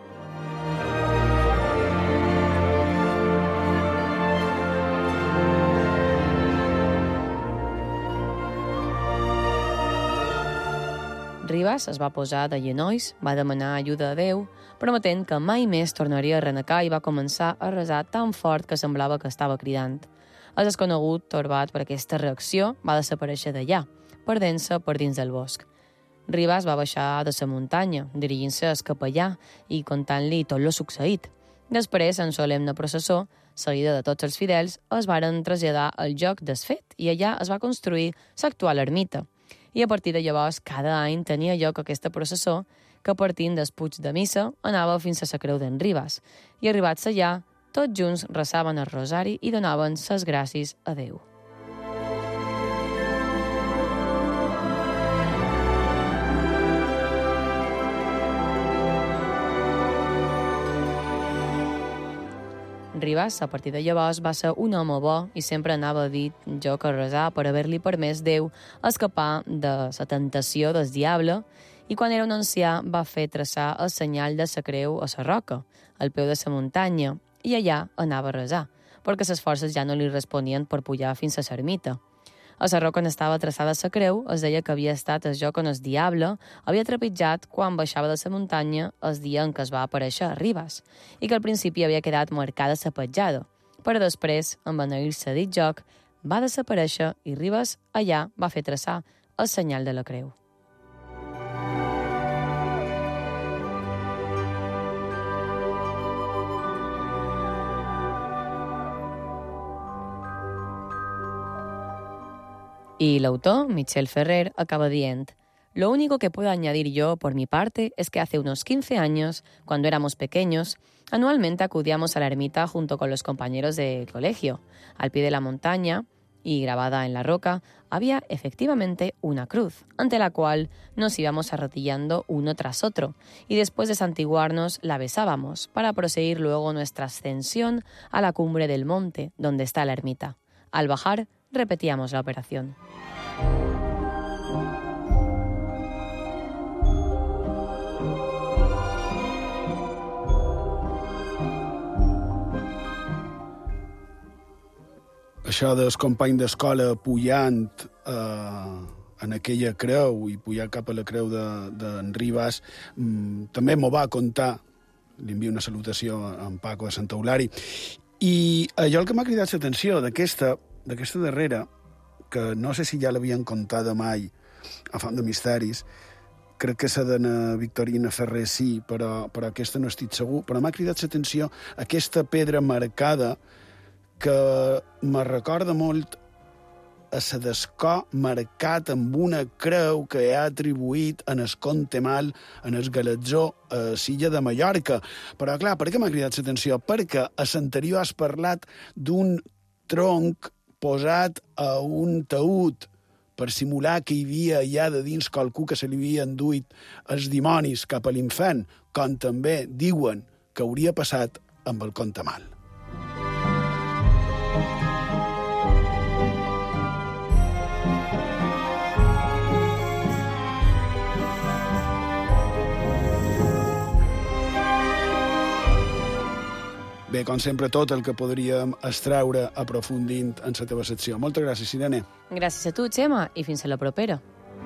Ribàs es va posar de genolls, va demanar ajuda a Déu, prometent que mai més tornaria a renecar i va començar a resar tan fort que semblava que estava cridant. El desconegut, torbat per aquesta reacció, va desaparèixer d'allà, perdent-se per dins del bosc. Ribàs va baixar de la muntanya, dirigint-se al capellà i contant-li tot lo succeït. Després, en solemne processó, seguida de tots els fidels, es varen traslladar al lloc del fet i allà es va construir l'actual ermita. I a partir de llavors, cada any tenia lloc aquesta processó que, partint del Puig de Missa, anava fins a la Creu d'en Ribàs. I arribats allà, tots junts resaven el rosari i donaven les gràcies a Déu. Ribas, a partir de llavors, va ser un home bo i sempre anava dit jo que resar per haver-li permès Déu escapar de la tentació del diable, i quan era un ancià va fer traçar el senyal de la creu a la roca, al peu de la muntanya, i allà anava a resar, perquè les forces ja no li responien per pujar fins a l'ermita. A la roca on estava traçada la creu es deia que havia estat el joc on el diable havia trepitjat quan baixava de la muntanya el dia en què es va aparèixer a Ribas, i que al principi havia quedat marcada la petjada, però després, en beneir-se dit joc, va desaparèixer i Ribas allà va fer traçar el senyal de la creu. Y el autor, Michel Ferrer, acaba diciendo: lo único que puedo añadir yo por mi parte es que hace unos 15 años, cuando éramos pequeños, anualmente acudíamos a la ermita junto con los compañeros de colegio. Al pie de la montaña, y grabada en la roca, había efectivamente una cruz, ante la cual nos íbamos arrodillando uno tras otro, y después de santiguarnos la besábamos, para proseguir luego nuestra ascensión a la cumbre del monte, donde está la ermita. Al bajar, repetíamos la operación. Això dels companys d'escola pujant en aquella creu i pujar cap a la creu d'en Ribas, també m'ho va contar, li envio una salutació a en Paco de Santa Eulària, i allò el que m'ha cridat l'atenció d'aquesta darrera, que no sé si ja l'havien contada mai a Font de Misteris, crec que s'ha d'anar Victorina Ferrer sí, però aquesta no estic segur, però m'ha cridat l'atenció aquesta pedra marcada que me recorda molt a la d'escó marcat amb una creu que ha atribuït en el conte mal, en el Galatzó, a l'illa de Mallorca. Però, clar, per què m'ha cridat l'atenció? Perquè a l'anterior has parlat d'un tronc posat a un taüt per simular que hi havia allà de dins qualcú que se li havia enduit els dimonis cap a l'infern, com també diuen que hauria passat amb el conte mal. Bé, com sempre, tot el que podríem extreure aprofundint en la teva secció. Moltes gràcies, Irene. Gràcies a tu, Xema, i fins a la propera.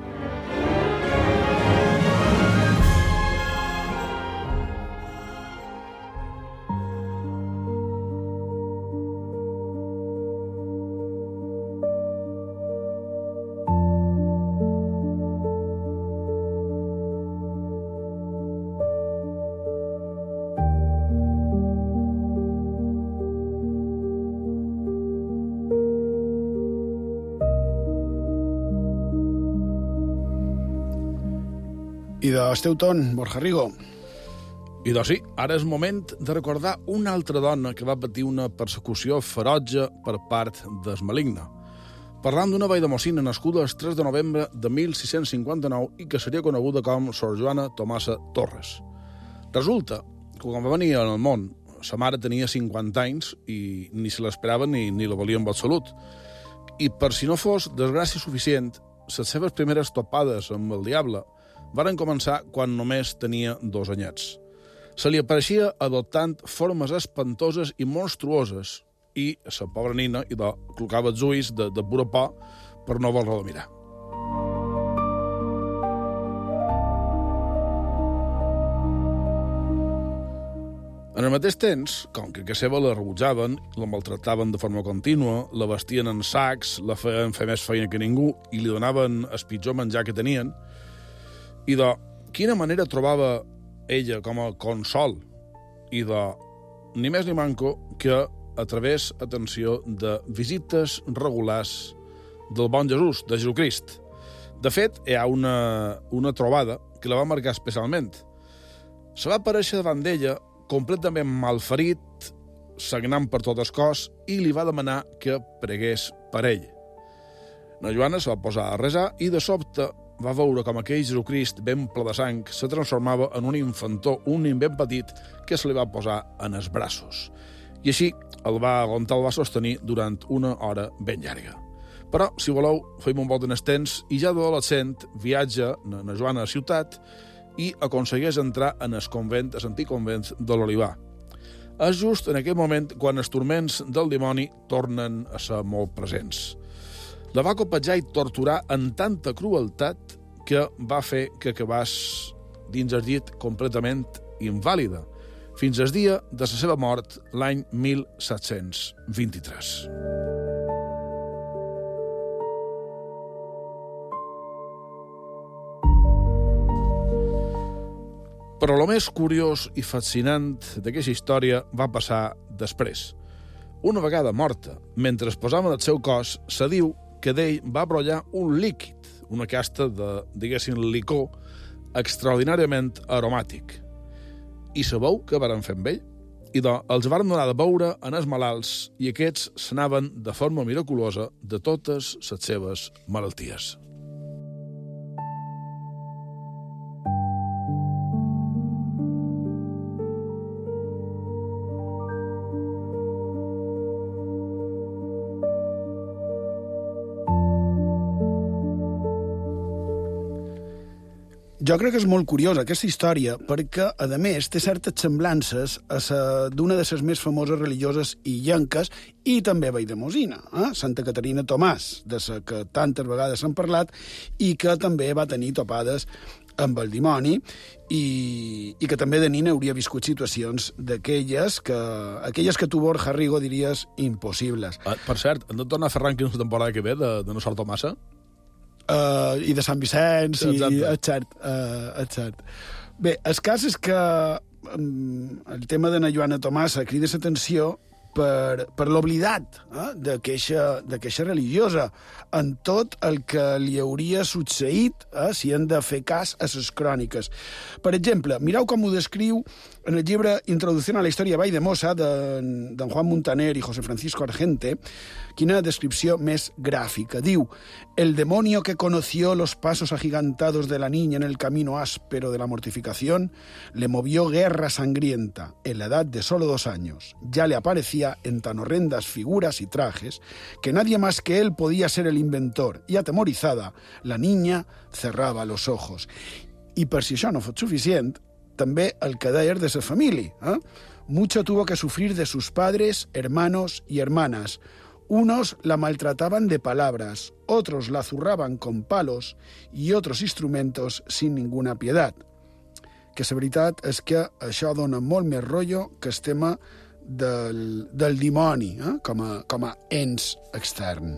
I del teu torn, Borja Rigo. I doncs sí, ara és moment de recordar una altra dona que va patir una persecució ferotge per part del maligne. Parlam d'una valldemossina nascuda el 3 de novembre de 1659 i que seria coneguda com Sor Joana Tomasa Torres. Resulta que quan va venir al món, sa mare tenia 50 anys i ni se l'esperava ni la volia en absolut. I per si no fos desgràcia suficient, les seves primeres topades amb el diable varen començar quan només tenia 2 anyets. Se li apareixia adoptant formes espantoses i monstruoses i la pobra nina clocava els ulls de pura por per no voler-la mirar. En el mateix temps, com que a seva la rebutjaven, la maltractaven de forma contínua, la vestien en sacs, la feien fer més feina que ningú i li donaven el pitjor menjar que tenien, i de quina manera trobava ella com a consol i de ni més ni manco que a través, atenció, de visites regulars del bon Jesús, de Jesucrist. De fet, hi ha una trobada que la va marcar especialment. Se va aparèixer davant d'ella completament malferit, sagnant per tot el cos, i li va demanar que pregués per ell. La Joana se va posar a resar i de sobte va veure com aquell Jesucrist ben ple de sang se transformava en un infantó, un nen ben petit, que se li va posar en els braços. I així el va sostenir durant una hora ben llarga. Però, si voleu, feim un volt en el temps i ja d'adolescent viatja a Joana a ciutat i aconsegueix entrar en el convent, a l'antic convent de l'Olivar. És just en aquell moment quan els turments del dimoni tornen a ser molt presents. La va copatjar i torturar amb tanta crueltat que va fer que acabés dins el llit completament invàlida, fins al dia de la seva mort l'any 1723. Però el més curiós i fascinant d'aquesta història va passar després. Una vegada morta, mentre es posava en el seu cos, se diu que d'ell va brollar un líquid, una casta de, diguéssim, licor extraordinàriament aromàtic. I sabeu què varen fer amb ell? Els varen donar de beure en els malalts i aquests s'anaven de forma miraculosa de totes les seves malalties. Jo crec que és molt curiosa aquesta història perquè, a més, té certes semblances d'una de les més famoses religioses illenques i també valldemossina, Santa Caterina Tomàs, de la que tantes vegades s'han parlat i que també va tenir topades amb el dimoni i que també de nina hauria viscut situacions d'aquelles que tu, Borja Rigo, diries impossibles. Per cert, hem de tornar a fer rànquings la temporada que ve de No sort Tomassa? I de Sant Vicenç, etc. Bé, el cas és que el tema de na Joana Tomàs crida l'atenció per l'oblidat d'aquesta religiosa en tot el que li hauria succeït si hem de fer cas a les cròniques. Per exemple, mireu com ho descriu en el llibre Introducción a la història Valldemossa d'en Juan Muntaner i José Francisco Argente, quina descripció més gràfica. Diu: el demonio que conoció los pasos agigantados de la niña en el camino áspero de la mortificación le movió guerra sangrienta en la edad de solo 2 años. Ya le aparecía en tan horrendas figuras y trajes que nadie más que él podía ser el inventor, y atemorizada, la niña cerraba los ojos. I per si això no fos suficient, també el que deia de sa família. Mucho tuvo que sufrir de sus padres, hermanos y hermanas. Unos la maltrataban de palabras, otros la zurraban con palos y otros instrumentos sin ninguna piedad. Que la veritat és que això dona molt més rotllo que el tema del dimoni, com a ens extern.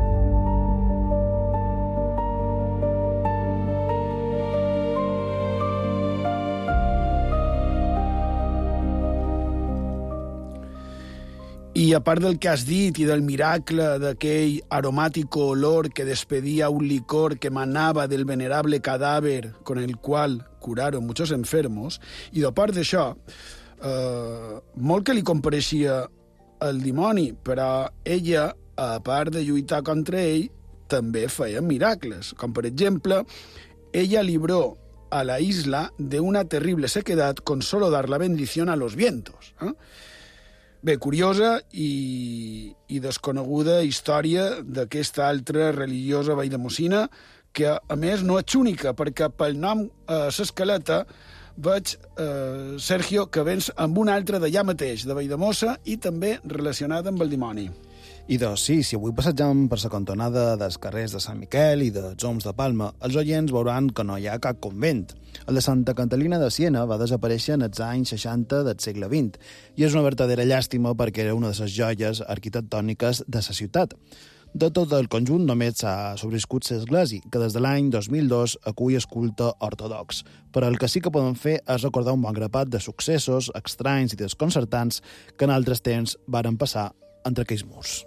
I a part del que has dit i del miracle d'aquell aromàtico olor que despedia un licor que emanava del venerable cadàver con el qual curaron muchos enfermos, i a part d'això, molt que li compareixia el dimoni, però ella, a part de lluitar contra ell, també feia miracles, com per exemple, ella libró a la isla de una terrible sequedad con solo dar la bendición a los vientos. Bé, curiosa i desconeguda història d'aquesta altra religiosa valldemossina, que a més no és única, perquè pel nom a l'escaleta veig, Sergio, que vens amb una altra d'allà mateix, de Valldemossa, i també relacionada amb el dimoni. I doncs sí, si avui passegem per la cantonada dels carrers de Sant Miquel i dels Oms de Palma, els oients veuran que no hi ha cap convent. El de Santa Catalina de Siena va desaparèixer en els anys 60 del segle XX i és una verdadera llàstima perquè era una de les joies arquitectòniques de la ciutat. De tot el conjunt només s'ha sobreviscut l'església, que des de l'any 2002 acull el culte ortodox. Però el que sí que podem fer és recordar un bon grapat de successos estranys i desconcertants que en altres temps varen passar entre aquells murs.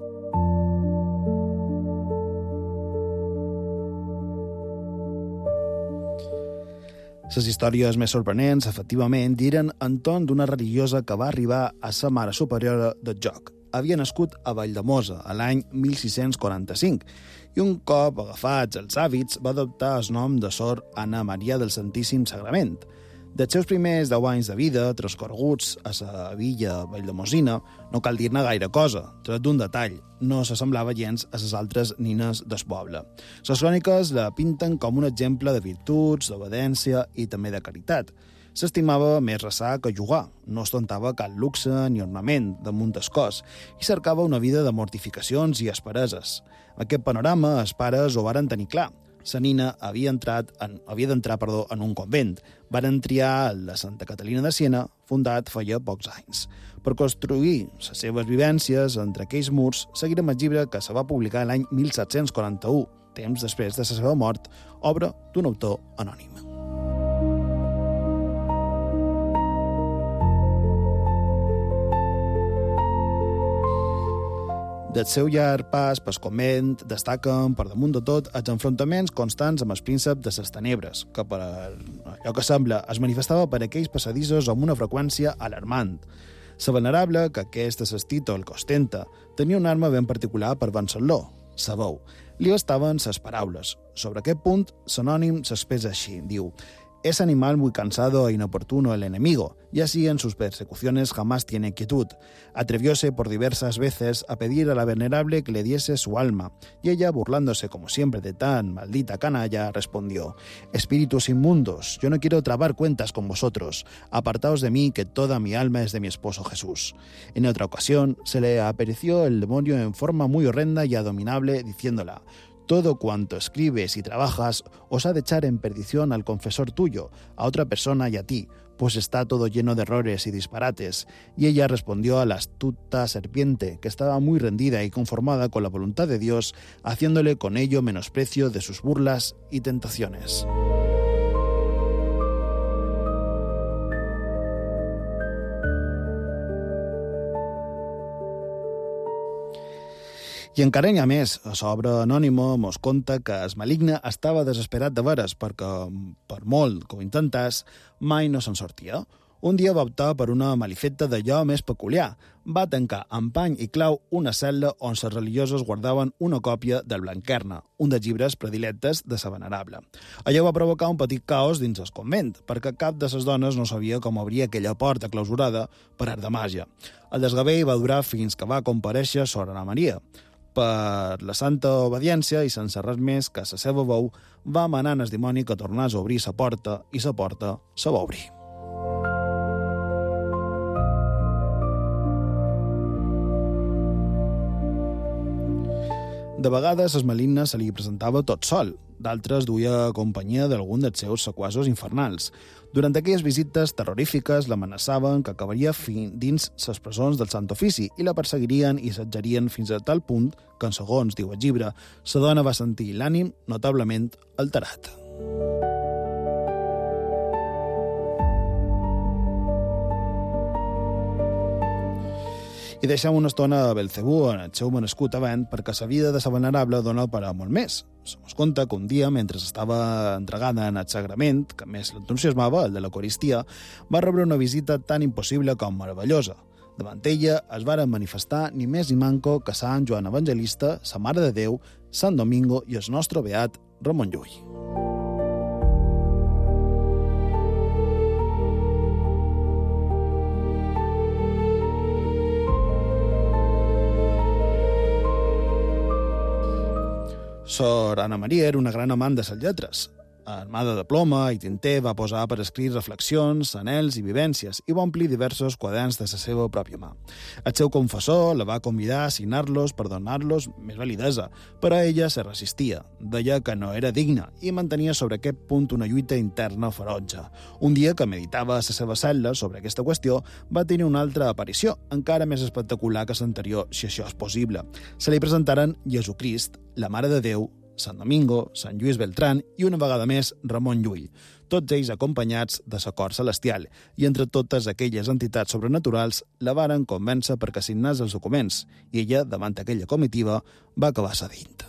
Les històries més sorprenents, efectivament, diren entorn d'una religiosa que va arribar a ser mare superiora del joc. Havia nascut a Valldemossa a l'any 1645 i un cop agafats els hàbits va adoptar el nom de Sor Anna Maria del Santíssim Sagrament. Dels seus primers 10 anys de vida, transcorreguts a la villa Valldemosina, no cal dir-ne gaire cosa, tret d'un detall, no s'assemblava gens a les altres nines del poble. Les cròniques la pinten com un exemple de virtuts, d'obediència i també de caritat. S'estimava més resar que jugar, no ostentava cap luxe ni ornament damunt el cos i cercava una vida de mortificacions i aspereses. Aquest panorama els pares ho varen tenir clar. La nina havia d'entrar en un convent. Varen triar el de Santa Catalina de Siena, fundat feia pocs anys. Per construir les seves vivències entre aquells murs, seguirem el llibre que se va publicar l'any 1741, temps després de la seva mort, obra d'un autor anònim. Del seu llarg pas pel convent destaquen, per damunt de tot, els enfrontaments constants amb els prínceps de les tenebres, que per allò que sembla es manifestava per aquells passadissos amb una freqüència alarmant. La venerable, que aquest és el títol que ostenta, tenia una arma ben particular per vencer-lo, la veu. Li bastaven les paraules. Sobre aquest punt, l'anònim s'expressa així, diu: «Es animal muy cansado e inoportuno el enemigo, y así en sus persecuciones jamás tiene quietud. Atrevióse por diversas veces a pedir a la venerable que le diese su alma, y ella, burlándose como siempre de tan maldita canalla, respondió: Espíritus inmundos, yo no quiero trabar cuentas con vosotros. Apartaos de mí, que toda mi alma es de mi esposo Jesús». En otra ocasión, se le apareció el demonio en forma muy horrenda y abominable, diciéndola: «Todo cuanto escribes y trabajas os ha de echar en perdición al confesor tuyo, a otra persona y a ti, pues está todo lleno de errores y disparates». Y ella respondió a la astuta serpiente, que estaba muy rendida y conformada con la voluntad de Dios, haciéndole con ello menosprecio de sus burlas y tentaciones. I encara n'hi ha més. A l'obra anònima mos conta que el maligne estava desesperat de veres perquè, per molt que ho intentàs, mai no se'n sortia. Un dia va optar per una malifeta d'allò més peculiar. Va tancar amb pany i clau una cel·la on els religiosos guardaven una còpia del Blanquerna, un dels llibres predilectes de la venerable. Allò va provocar un petit caos dins el convent, perquè cap de les dones no sabia com obrir aquella porta clausurada per art de màgia. El desgavell va durar fins que va comparèixer Sor Anna Maria. Per la santa obediència i sense res més que la seva veu, va manar el dimoni que tornés a obrir la porta i la porta se va obrir. De vegades, el maligne se li presentava tot sol, d'altres duia companyia d'algun dels seus sequaços infernals. Durant aquelles visites terrorífiques l'amenaçaven que acabaria dins les presons del Sant Ofici i la perseguirien i assetjarien fins a tal punt que, segons diu el llibre, la dona va sentir l'ànim notablement alterat. I deixem una estona a Belcebú en el seu merescut avant perquè la vida de la venerable dona per a molt més. Se mos conta que un dia, mentre estava entregada en el sagrament, que més l'entusiasmava, el de l'Eucaristia, va rebre una visita tan impossible com meravellosa. Davant ella es varen manifestar ni més ni manco que Sant Joan Evangelista, sa Mare de Déu, Sant Domingo i el nostre beat Ramon Llull. Sor Anna Maria era una gran amant de les lletres. Armada de ploma i tinter, va posar per escrit reflexions, anhels i vivències i va omplir diversos quaderns de la seva pròpia mà. El seu confessor la va convidar a signar-los per donar-los més validesa, però ella se resistia. Deia que no era digna i mantenia sobre aquest punt una lluita interna ferotge. Un dia que meditava a la seva cel·la sobre aquesta qüestió, va tenir una altra aparició, encara més espectacular que l'anterior, si això és possible. Se li presentaren Jesucrist, la Mare de Déu, Sant Domingo, Sant Lluís Beltrán i una vegada més Ramon Llull, tots ells acompanyats de la cort celestial, i entre totes aquelles entitats sobrenaturals la varen convèncer perquè signés els documents, i ella, davant aquella comitiva, va acabar cedint.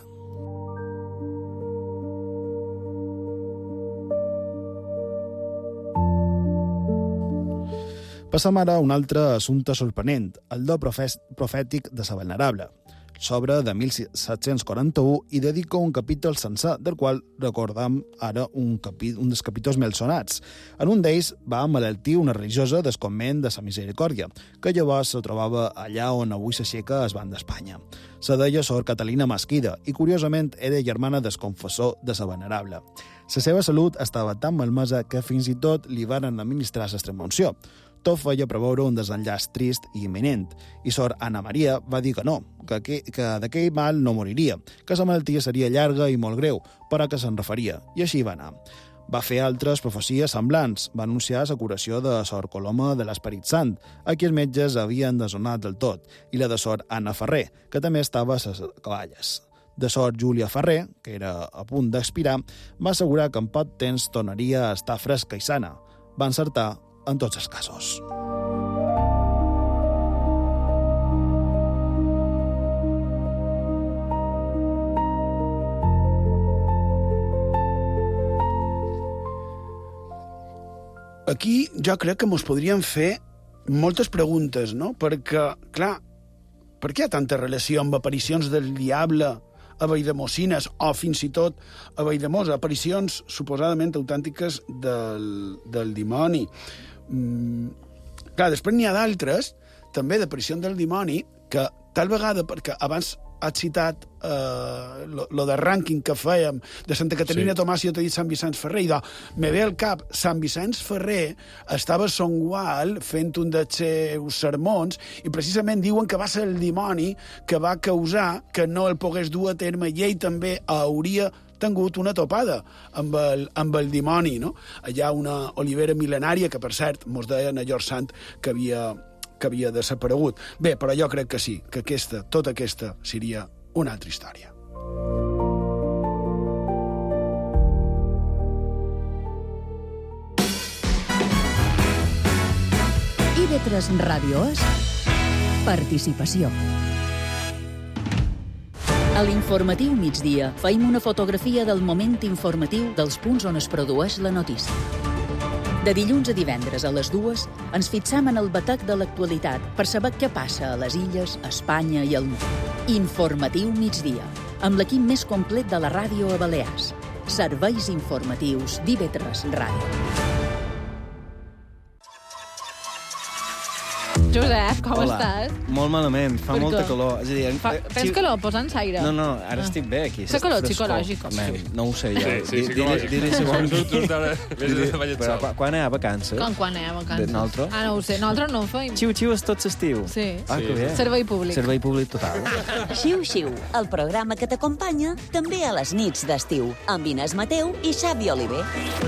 Passam ara a un altre assumpte sorprenent, el do profètic de la venerable. L'obra de 1741 i dedica un capítol sencer, del qual recordam ara un dels capítols més sonats. En un d'ells va emmalaltir una religiosa del convent de la Misericòrdia, que llavors se trobava allà on avui s'aixeca el Banc d'Espanya. Se deia Sor Catalina Mesquida i, curiosament, era germana del confessor de la Venerable. La seva salut estava tan malmesa que fins i tot li varen administrar l'extremunció. Tot feia preveure un desenllaç trist i imminent, i Sor Anna Maria va dir que no, que d'aquell mal no moriria, que la malaltia seria llarga i molt greu, però que se'n refaria, i així va anar. Va fer altres profecies semblants, va anunciar la curació de Sor Coloma de l'Esperit Sant, a qui els metges havien desonat del tot, i la de Sor Anna Ferrer, que també estava a les cavalles. De Sor Júlia Ferrer, que era a punt d'expirar, va assegurar que en poc temps tornaria a estar fresca i sana. Va encertar en tots els casos. Aquí jo crec que ens podríem fer moltes preguntes, no? Perquè, clar, per què hi ha tanta relació amb aparicions del diable a Valldemossines o fins i tot a Valldemossa, aparicions suposadament autèntiques del dimoni? Clar, després n'hi ha d'altres, també d'aparicions del dimoni, que tal vegada, perquè abans has citat lo de rànquing que fèiem de Santa Caterina Tomàs i jo t'he dit Sant Vicenç Ferrer, i me ve al cap, Sant Vicenç Ferrer estava a Son Gual fent un dels seus sermons i precisament diuen que va ser el dimoni que va causar que no el pogués dur a terme i ell també hauria tingut una topada amb el dimoni, no? Allà una olivera mil·lenària que, per cert, mos deien a Llor Sant que havia desaparegut. Bé, però jo crec que sí, que tota aquesta seria una altra història. IB3 Ràdio és participació. A l'informatiu migdia feim una fotografia del moment informatiu dels punts on es produeix la notícia. De dilluns a divendres a les 2 ens fixam en el batec de l'actualitat per saber què passa a les illes, a Espanya i al món. Informatiu migdia, amb l'equip més complet de la ràdio a Balears. Serveis informatius d'IB3 Ràdio. Josep, com estàs? Molt malament, fa molta calor. És a dir, tens calor? Posa'ns aire. No, ara estic bé aquí. Fa calor psicològic. No ho sé jo. Sí, Però quan hi ha vacances? Quan hi ha vacances? Nosaltres? No ho sé, nosaltres no ho feim. Xiu-xiu és tot l'estiu. Sí. Que bé. Servei públic. Servei públic total. Xiu-xiu, el programa que t'acompanya també a les nits d'estiu, amb Inés Mateu i Xavi Oliver.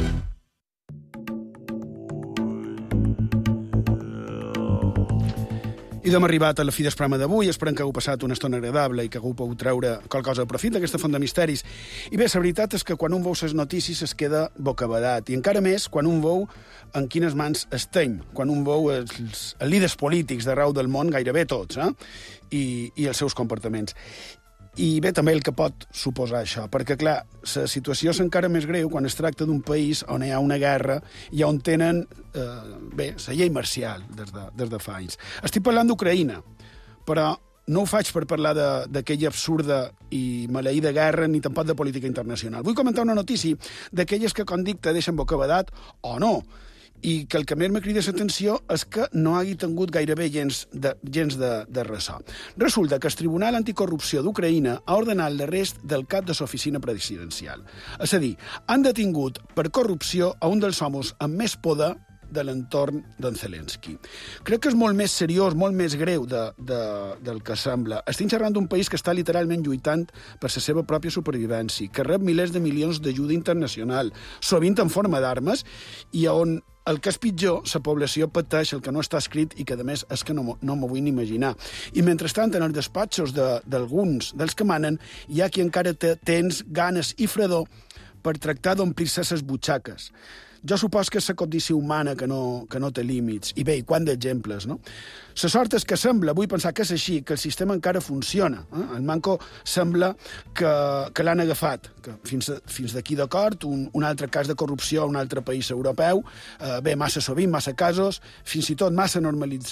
I hem arribat a la fi del programa d'avui. Esperem que hagueu passat una estona agradable i que hagueu pogut treure qualcosa de profit d'aquesta font de misteris. I bé, la veritat és que quan un veu les notícies es queda bocabadat. I encara més quan un veu en quines mans estem. Quan un veu els líders polítics d'arreu del món, gairebé tots, i els seus comportaments. I bé, també el que pot suposar això, perquè, clar, la situació és encara més greu quan es tracta d'un país on hi ha una guerra i on tenen, la llei marcial des de fa anys. Estic parlant d'Ucraïna, però no ho faig per parlar d'aquella absurda i maleïda guerra ni tampoc de política internacional. Vull comentar una notícia d'aquelles que, com dic, te deixen bocabadat o no, i que el que més me crida l'atenció és que no hagi tingut gairebé gens de ressò. Resulta que el Tribunal Anticorrupció d'Ucraïna ha ordenat l'arrest del cap de l'oficina presidencial. És a dir, han detingut per corrupció a un dels homes amb més poder de l'entorn d'en Zelensky. Crec que és molt més seriós, molt més greu del que sembla. Estem xerrant d'un país que està literalment lluitant per la seva pròpia supervivència, que rep milers de milions d'ajuda internacional, sovint en forma d'armes, i on el que és pitjor, la població pateix el que no està escrit i que, a més, és que no m'ho vull ni imaginar. I, mentrestant, en els despatxos d'alguns dels que manen, hi ha qui encara té temps, ganes i fredor per tractar d'omplir-se les butxaques. Jo supos que és la codícia humana que no té límits. I bé, i quant d'exemples, no? La sort és que sembla, vull pensar que és així, que el sistema encara funciona. El manco sembla que l'han agafat, que fins d'aquí d'acord, un altre cas de corrupció a un altre país europeu, bé, massa sovint, massa casos, fins i tot massa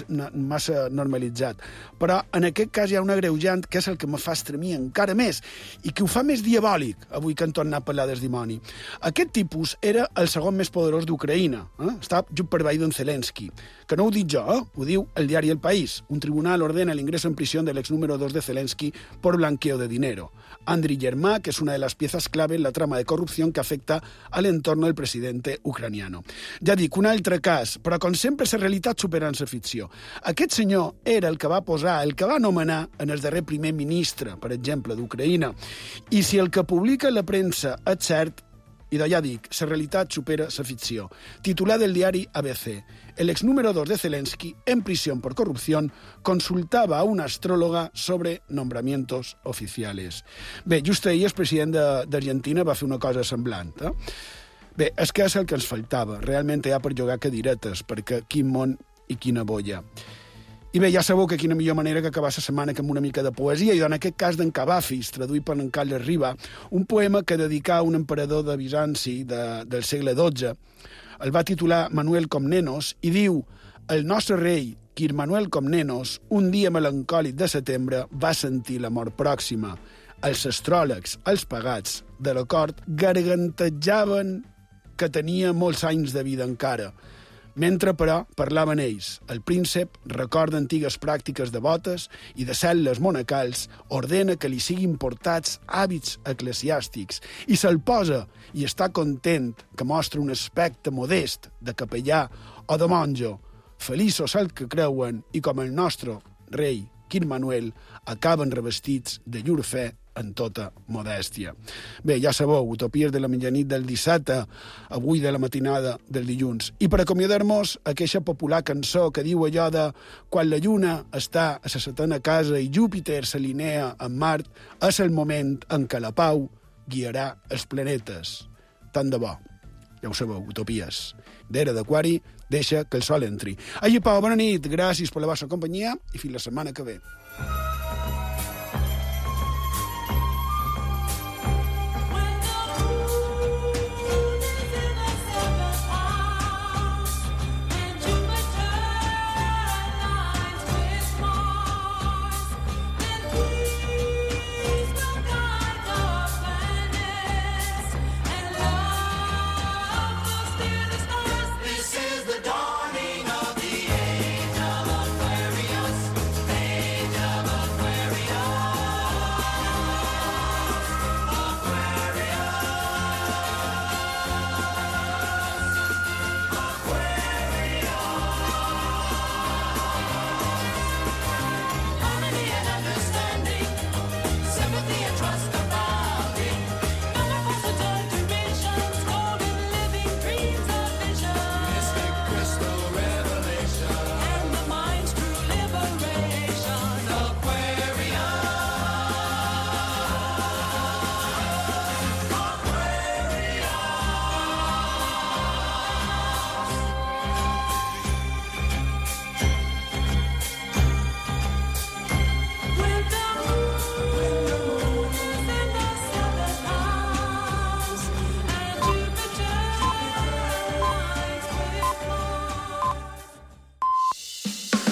normalitzat. Però en aquest cas hi ha un agreujant que és el que me fa estremir encara més i que ho fa més diabòlic, avui que hem tornat a parlar del dimoni. Aquest tipus era el segon més poderós d'Ucraïna. Està just per baix d'en Zelensky. Que no ho dic jo, ho diu el diari El País. Un tribunal ordena el ingreso en prisión del ex número 2 de Zelensky por blanqueo de dinero. Andriy Yermak es una de las piezas clave en la trama de corrupción que afecta al entorno del presidente ucraniano. Ja dic, un altre cas, però com sempre la realitat superant la ficció. Aquest senyor era el que va posar, el que va nomenar en el darrer primer ministre, per exemple, d'Ucraïna. I si el que publica la premsa és cert, i ja dic, la realitat supera la ficció. Titular del diari ABC. El ex número 2 de Zelensky, en prisión por corrupción, consultaba a una astróloga sobre nombramientos oficiales. Bé, just ahir el president d'Argentina va fer una cosa semblant. Bé, és que és el que ens faltava. Realment hi ha per jugar cadiretes, perquè quin món i quina bolla. I bé, ja sabeu que quina millor manera que acabar la setmana que amb una mica de poesia, i en aquest cas d'en Cavafis, traduït per en Carles Riba, un poema que dedicà a un emperador de Bizanci del segle XII. El va titular Manuel Comnenos i diu: el nostre rei, Quir Manuel Comnenos, un dia melancòlic de setembre va sentir la mort pròxima. Els astròlegs, els pagats de la cort, gargantejaven que tenia molts anys de vida encara. Mentre, però, parlaven ells. El príncep recorda antigues pràctiques devotes i de cel·les monacals, ordena que li siguin portats hàbits eclesiàstics i se'l posa i està content que mostra un aspecte modest de capellà o de monjo. Feliços els que creuen i, com el nostre rei, Quir Manuel, acaben revestits de llur fe en tota modèstia. Bé, ja sabeu, utopies de la mitjanit del dissabte, avui de la matinada del dilluns. I per acomiadar-nos, aquesta popular cançó que diu allò de quan la lluna està a la setena casa i Júpiter s'alinea amb Mart, és el moment en què la pau guiarà els planetes. Tant de bo. Ja ho sabeu, utopies. D'era d'Aquari, deixa que el sol entri. Ai, Pau, bona nit, gràcies per la vostra companyia i fins la setmana que ve.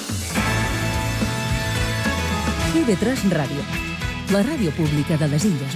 TV3 Ràdio, la ràdio pública de les Illes